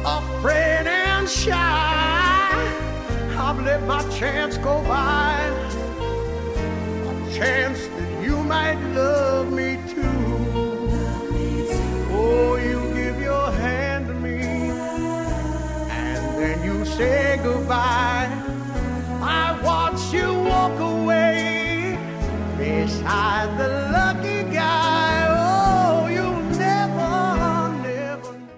afraid and shy. I've let my chance go by, a chance that you might love me too. Oh, you give your hand to me, and then you say goodbye.